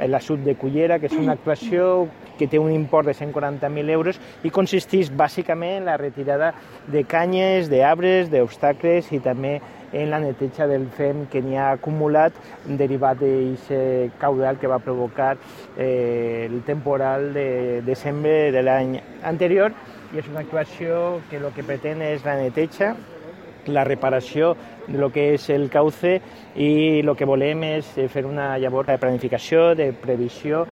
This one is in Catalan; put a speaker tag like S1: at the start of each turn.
S1: l'assut de Cullera, que és una actuació que té un import de 140.000 euros i consisteix bàsicament en la retirada de canyes, d'arbres, d'obstacles i també en la neteja del fem que n'hi ha acumulat derivat d'aquest caudal que va provocar el temporal de desembre de l'any anterior, i és una actuació que el que pretén és la neteja, la reparació de lo que és el cauce, i el que volem és fer una llavor de planificació, de previsió